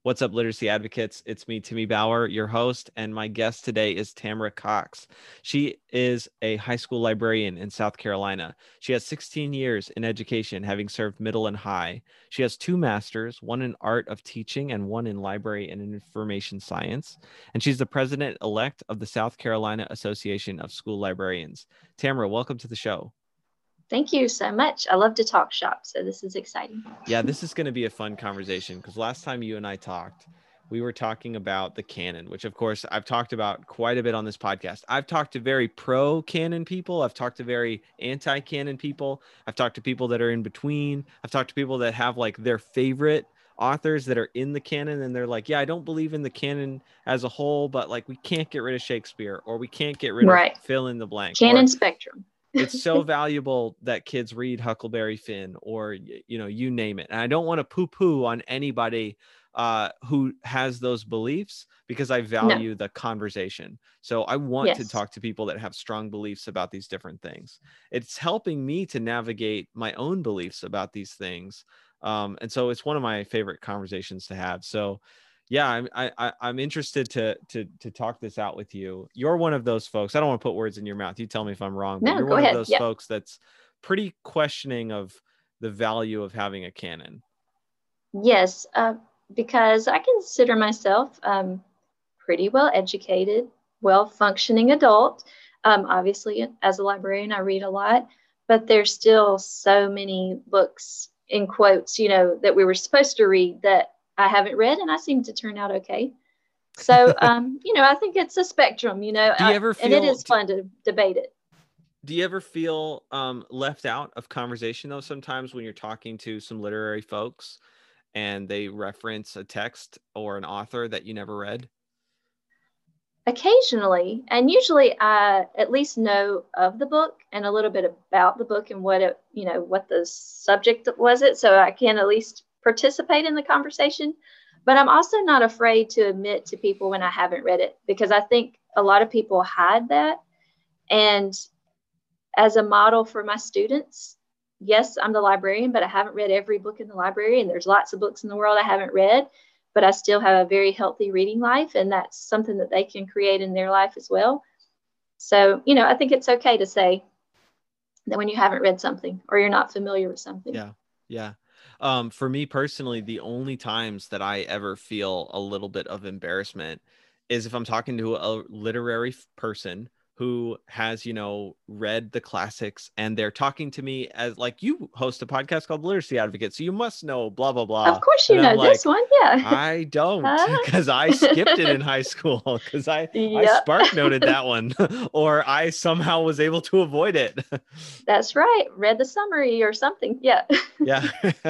What's up, literacy advocates? It's me, Timmy Bauer, your host, and my guest today is Tamara Cox. She is a high school librarian in South Carolina. She has 16 years in education, having served middle and high. She has 2 masters, one in art of teaching and one in library and information science. And she's the president-elect of the South Carolina Association of School Librarians. Tamara, welcome to the show. Thank you so much. I love to talk shop, so this is exciting. Yeah, this is going to be a fun conversation because last time you and I talked, we were talking about the canon, which of course I've talked about quite a bit on this podcast. I've talked to very pro canon people. I've talked to very anti canon people. I've talked to people that are in between. I've talked to people that have like their favorite authors that are in the canon. And they're like, yeah, I don't believe in the canon as a whole, but like we can't get rid of Shakespeare or we can't get rid of fill in the blank. Canon spectrum. It's so valuable that kids read Huckleberry Finn or, you know, you name it. And I don't want to poo-poo on anybody who has those beliefs because I value the conversation. So I want to talk to people that have strong beliefs about these different things. It's helping me to navigate my own beliefs about these things. And so it's one of my favorite conversations to have. So yeah, I'm interested to talk this out with you. You're one of those folks. I don't want to put words in your mouth. You tell me if I'm wrong, but you're one of those folks that's pretty questioning of the value of having a canon. Yes, because I consider myself pretty well educated, well functioning adult. Obviously, as a librarian, I read a lot, but there's still so many books in quotes, you know, that we were supposed to read that I haven't read, and I seem to turn out okay. So, you know, I think it's a spectrum, you know, do you ever feel, and it is fun to debate it. Do you ever feel left out of conversation though? Sometimes when you're talking to some literary folks and they reference a text or an author that you never read? Occasionally, and usually I at least know of the book and a little bit about the book and what it, you know, what the subject was it, so I can at least participate in the conversation. But I'm also not afraid to admit to people when I haven't read it, because I think a lot of people hide that. And as a model for my students, yes, I'm the librarian, but I haven't read every book in the library, and there's lots of books in the world I haven't read, but I still have a very healthy reading life, and that's something that they can create in their life as well. So, you know, I think it's okay to say that when you haven't read something or you're not familiar with something. Yeah. Yeah. For me personally, the only times that I ever feel a little bit of embarrassment is if I'm talking to a literary person who has, you know, read the classics and they're talking to me as like, you host a podcast called Literacy Advocate, so you must know blah, blah, blah. Of course you know this one. Yeah. I don't, because I skipped it in high school because I spark noted that one or I somehow was able to avoid it. That's right. Read the summary or something. Yeah. Yeah.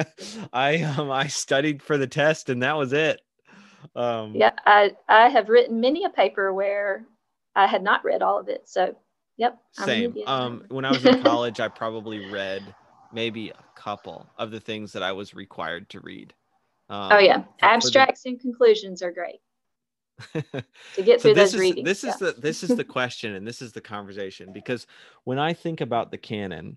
I studied for the test and that was it. Yeah, I have written many a paper where I had not read all of it. So, yep. Same. When I was in college, I probably read maybe a couple of the things that I was required to read. Oh yeah, abstracts and conclusions are great to get through those readings. This is the question, and this is the conversation, because when I think about the canon,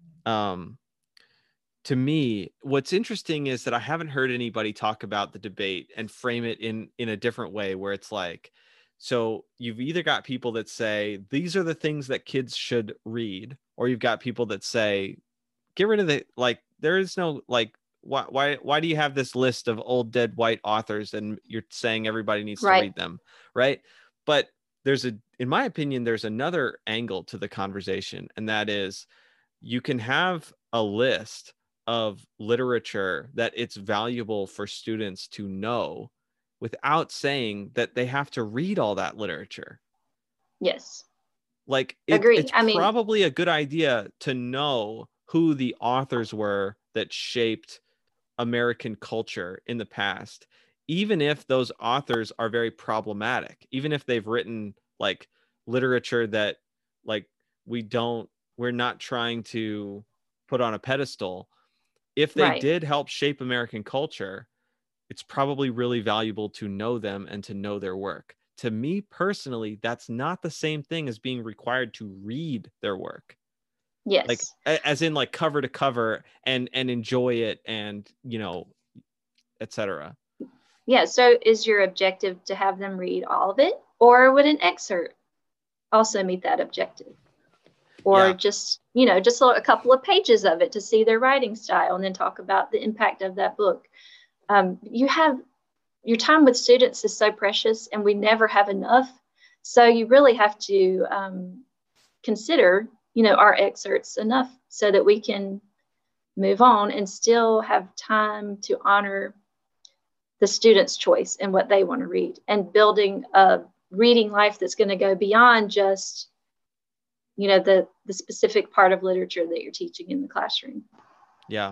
to me, what's interesting is that I haven't heard anybody talk about the debate and frame it in a different way, where it's like, so you've either got people that say these are the things that kids should read, or you've got people that say get rid of the, like, there is no, like, why do you have this list of old dead white authors and you're saying everybody needs to read them, right? But in my opinion, there's another angle to the conversation, and that is you can have a list of literature that it's valuable for students to know without saying that they have to read all that literature. Yes. Like it's probably a good idea to know who the authors were that shaped American culture in the past, even if those authors are very problematic, even if they've written like literature that like we're not trying to put on a pedestal. If they did help shape American culture, it's probably really valuable to know them and to know their work. To me personally, that's not the same thing as being required to read their work. Yes. Like as in like cover to cover and enjoy it and, you know, etc. Yeah. So is your objective to have them read all of it, or would an excerpt also meet that objective? Or Yeah. just, just a couple of pages of it to see their writing style and then talk about the impact of that book. You have your time with students is so precious and we never have enough. So you really have to consider, our excerpts enough so that we can move on and still have time to honor the student's choice and what they want to read, and building a reading life that's going to go beyond just, the specific part of literature that you're teaching in the classroom. Yeah.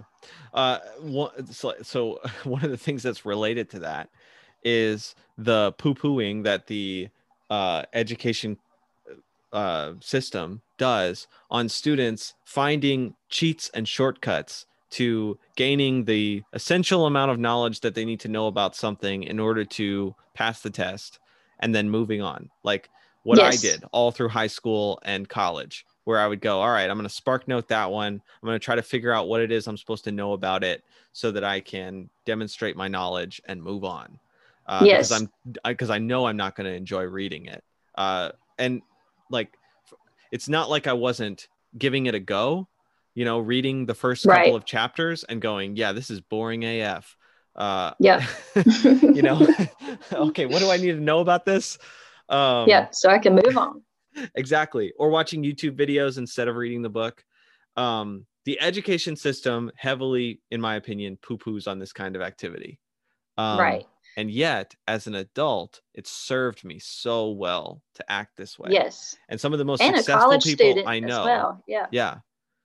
So one of the things that's related to that is the poo-pooing that the education system does on students finding cheats and shortcuts to gaining the essential amount of knowledge that they need to know about something in order to pass the test, and then moving on. Like what I Yes. did all through high school and college, where I would go, all right, I'm going to spark note that one. I'm going to try to figure out what it is I'm supposed to know about it so that I can demonstrate my knowledge and move on. Yes. Because I know I'm not going to enjoy reading it. And like, it's not like I wasn't giving it a go, reading the first couple Right. of chapters and going, yeah, this is boring AF. Yeah. you know, okay, what do I need to know about this? Yeah. So I can move on. Exactly. Or watching YouTube videos instead of reading the book. The education system heavily, in my opinion, poo-poos on this kind of activity. Right. And yet, as an adult, it served me so well to act this way. Yes. And some of the most And a successful college people student I as know. well. Yeah. Yeah.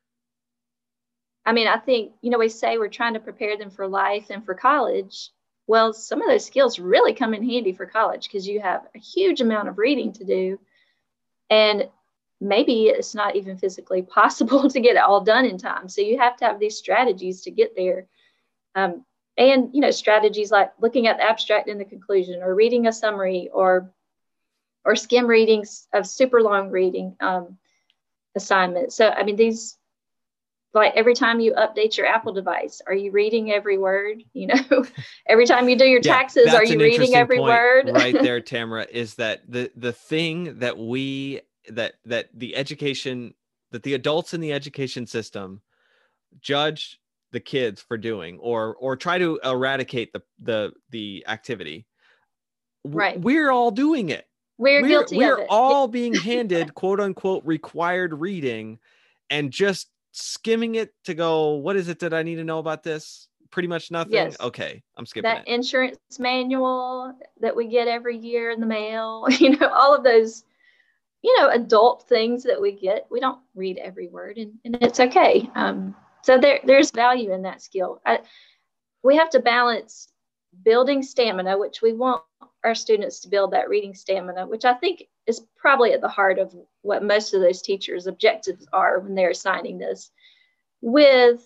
I mean, I think, we say we're trying to prepare them for life and for college. Well, some of those skills really come in handy for college because you have a huge amount of reading to do. And maybe it's not even physically possible to get it all done in time. So you have to have these strategies to get there. And, strategies like looking at the abstract and the conclusion, or reading a summary, or skim readings of super long reading assignments. So, I mean, these, like every time you update your Apple device, are you reading every word? Every time you do your Yeah, taxes, are that's you an reading interesting every point word? right there, Tamara, is that the thing that the education, that the adults in the education system judge the kids for doing, or try to eradicate the activity. Right. We're all doing it. We're guilty of We're it. all being handed quote unquote required reading and just skimming it to go, what is it that I need to know about this? Pretty much nothing. Yes. Okay, I'm skipping That it. insurance manual that we get every year in the mail, all of those, adult things that we get, we don't read every word, and it's okay. So there's value in that skill. We have to balance building stamina, which we want our students to build that reading stamina, which I think is probably at the heart of what most of those teachers' objectives are when they're assigning this, with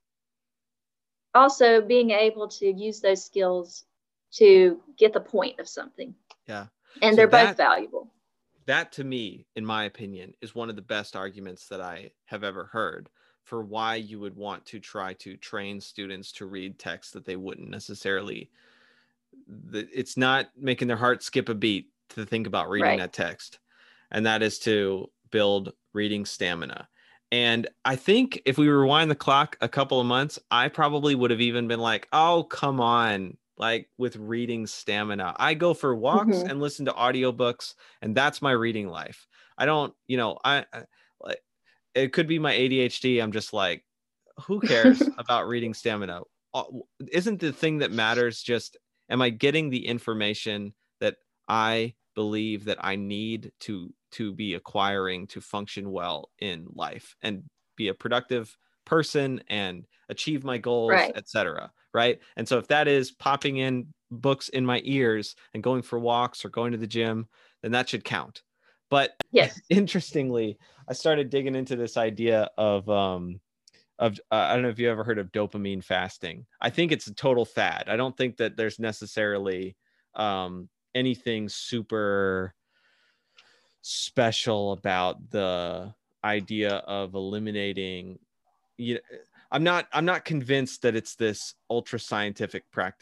also being able to use those skills to get the point of something. Yeah. And So they're both valuable. That to me, in my opinion, is one of the best arguments that I have ever heard for why you would want to try to train students to read text that they wouldn't necessarily, it's not making their heart skip a beat to think about reading Right. that text. And that is to build reading stamina. And I think if we rewind the clock a couple of months, I probably would have even been like, oh, come on. Like with reading stamina, I go for walks and listen to audiobooks, and that's my reading life. I don't, I like, it could be my ADHD. I'm just like, who cares about reading stamina? Isn't the thing that matters just, am I getting the information that I believe that I need to be acquiring to function well in life and be a productive person and achieve my goals, Right. etc. Right. And so if that is popping in books in my ears and going for walks or going to the gym, then that should count. But Yes. interestingly, I started digging into this idea of I don't know if you ever heard of dopamine fasting. I think it's a total fad. I don't think that there's necessarily anything super special about the idea of eliminating, I'm not convinced that it's this ultra scientific practice,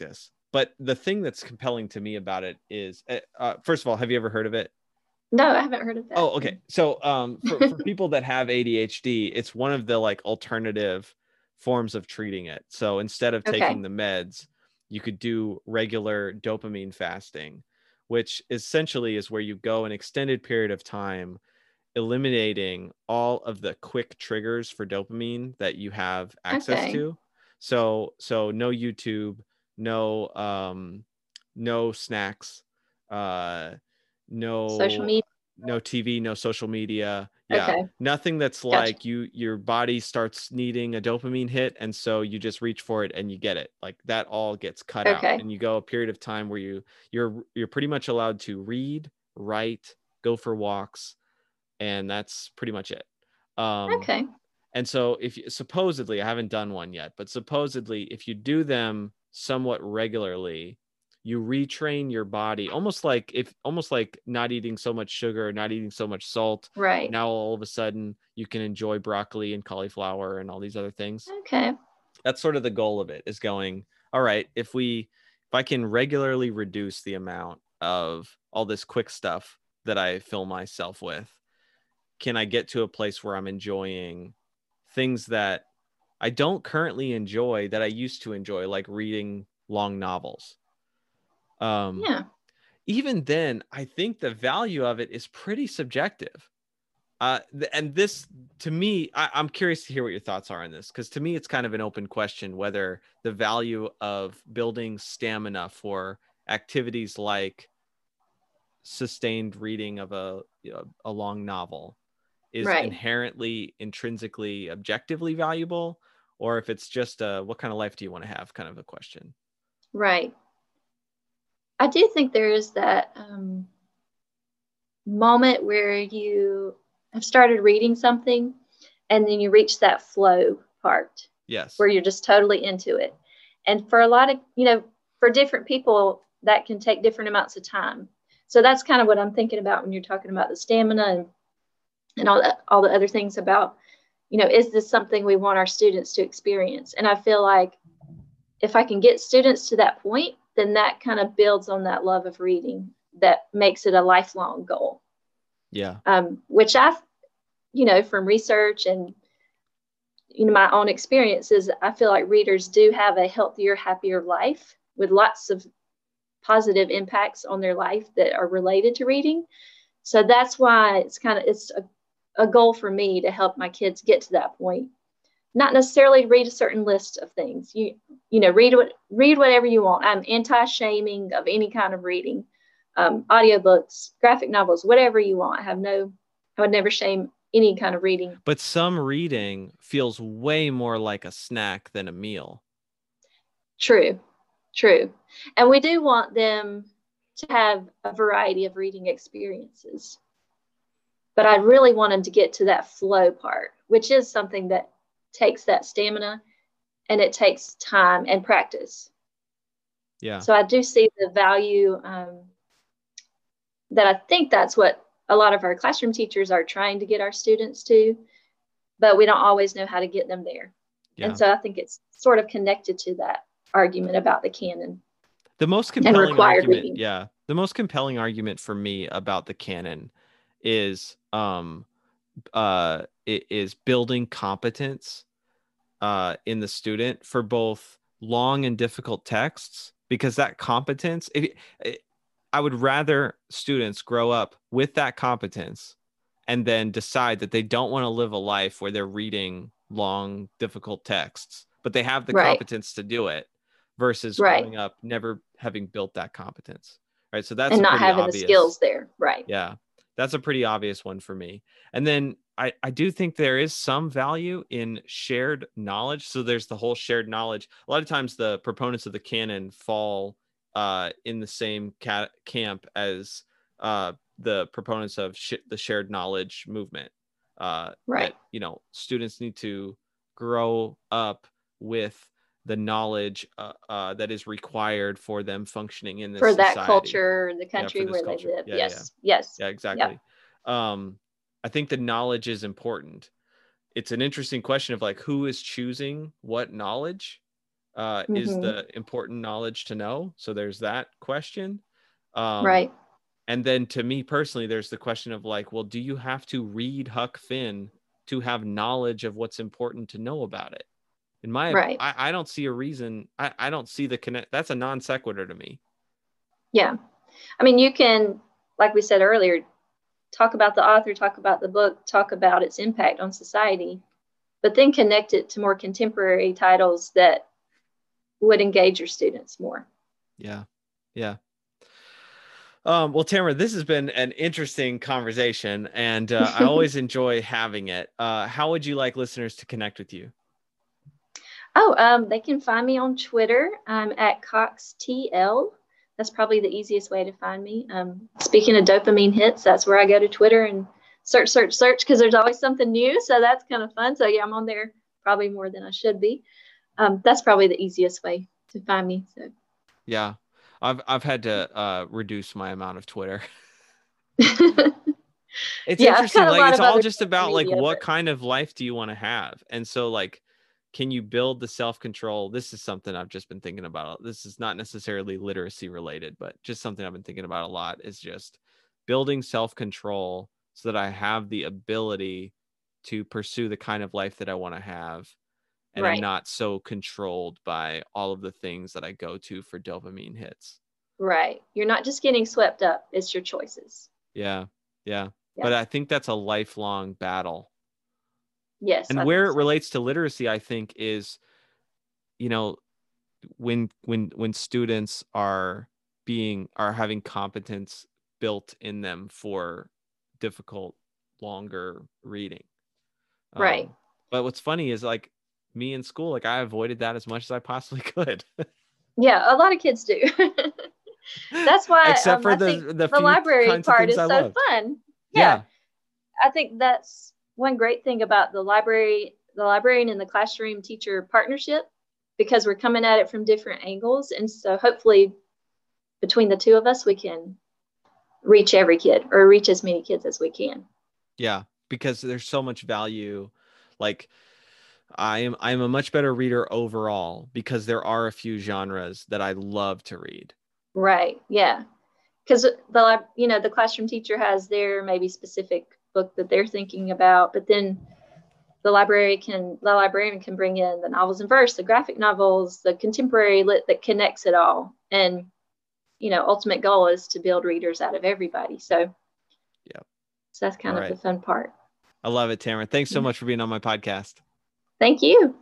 But the thing that's compelling to me about it is, first of all, have you ever heard of it? No, I haven't heard of that. Oh, okay. So for people that have ADHD, it's one of the like alternative forms of treating it. So instead of Okay. taking the meds, you could do regular dopamine fasting, which essentially is where you go an extended period of time eliminating all of the quick triggers for dopamine that you have access Okay. to. So no YouTube, no no snacks, uh Social no media. no TV, no social media. Yeah, Okay. nothing that's Gotcha. like your body starts needing a dopamine hit and so you just reach for it and you get it. Like that all gets cut out Okay. and you go a period of time where you're pretty much allowed to read, write, go for walks, and that's pretty much it. Okay. And so if you, supposedly, I haven't done one yet, but supposedly if you do them somewhat regularly, you retrain your body almost like not eating so much sugar, not eating so much salt. Right. Now all of a sudden you can enjoy broccoli and cauliflower and all these other things. Okay. That's sort of the goal of it, is going, all right, if I can regularly reduce the amount of all this quick stuff that I fill myself with, can I get to a place where I'm enjoying things that I don't currently enjoy that I used to enjoy, like reading long novels. Yeah. Even then, I think the value of it is pretty subjective. And this, to me, I'm curious to hear what your thoughts are on this, because to me, it's kind of an open question whether the value of building stamina for activities like sustained reading of a long novel is Right. inherently, intrinsically, objectively valuable, or if it's just what kind of life do you want to have kind of a question. Right. I do think there is that moment where you have started reading something and then you reach that flow part Yes. where you're just totally into it. And for a lot of, for different people, that can take different amounts of time. So that's kind of what I'm thinking about when you're talking about the stamina and all the other things about, is this something we want our students to experience? And I feel like if I can get students to that point, then that kind of builds on that love of reading that makes it a lifelong goal. Yeah. Which from research and my own experiences, I feel like readers do have a healthier, happier life with lots of positive impacts on their life that are related to reading. So that's why it's a goal for me to help my kids get to that point. Not necessarily read a certain list of things. Read whatever you want. I'm anti-shaming of any kind of reading, audiobooks, graphic novels, whatever you want. I would never shame any kind of reading. But some reading feels way more like a snack than a meal. True. And we do want them to have a variety of reading experiences. But I really want them to get to that flow part, which is something that takes that stamina and it takes time and practice. Yeah. So I do see the value that I think that's what a lot of our classroom teachers are trying to get our students to, but we don't always know how to get them there. Yeah. And so I think it's sort of connected to that argument about the canon. The most compelling argument, reading. The most compelling argument for me about the canon is building competence in the student for both long and difficult texts, because that competence, I would rather students grow up with that competence and then decide that they don't want to live a life where they're reading long, difficult texts, but they have the competence to do it, versus growing up never having built that competence. Right. So that's not having the skills there. Right. Yeah. That's a pretty obvious one for me. And then I do think there is some value in shared knowledge. So there's the whole shared knowledge. A lot of times the proponents of the canon fall in the same camp as the proponents of the shared knowledge movement. That, students need to grow up with the knowledge that is required for them functioning in this for society. That culture, the country where they live. Yes. Yeah, exactly. Yep. I think the knowledge is important. It's an interesting question of like, who is choosing what knowledge? is Mm-hmm. the important knowledge to know? So there's that question. Um, Right. and then to me personally, there's the question of like, well, do you have to read Huck Finn to have knowledge of what's important to know about it? Right. I don't see a reason. I don't see the connect. That's a non sequitur to me. Yeah. I mean, you can, like we said earlier, talk about the author, talk about the book, talk about its impact on society, but then connect it to more contemporary titles that would engage your students more. Yeah. Yeah. Well, Tamara, this has been an interesting conversation, and I always enjoy having it. How would you like listeners to connect with you? They can find me on Twitter. I'm at CoxTL. That's probably the easiest way to find me. Speaking of dopamine hits, that's where I go to Twitter and search, because there's always something new. So that's kind of fun. So yeah, I'm on there probably more than I should be. That's probably the easiest way to find me. So Yeah, I've had to reduce my amount of Twitter. It's yeah, I've interesting. got a Like lot it's of all other just social about like media, what but kind of life do you want to have, and so like, can you build the self-control? This is something I've just been thinking about. This is not necessarily literacy related, but just something I've been thinking about a lot is just building self-control so that I have the ability to pursue the kind of life that I want to have, and I'm right, not so controlled by all of the things that I go to for dopamine hits. right. You're not just getting swept up, it's your choices. Yeah. Yeah. Yeah. But I think that's a lifelong battle. Yes, And I where think it so. relates to literacy, I think is, you know, when students are having competence built in them for difficult, longer reading. Right. But what's funny is like me in school, like I avoided that as much as I possibly could. Yeah, a lot of kids do. That's why Except for I think the the few library kinds of part things is I so loved. fun. Yeah, Yeah. I think that's one great thing about the librarian and the classroom teacher partnership, because we're coming at it from different angles. And so hopefully between the two of us, we can reach every kid or reach as many kids as we can. Yeah. Because there's so much value. Like I'm a much better reader overall because there are a few genres that I love to read. Right. Yeah. Because the classroom teacher has their maybe specific book that they're thinking about, but then the librarian can bring in the novels in verse, the graphic novels, the contemporary lit that connects it all. And ultimate goal is to build readers out of everybody. So Yeah. that's All kind of the right. fun part. I love it, Tamara. Thanks so Yeah. much for being on my podcast. Thank you.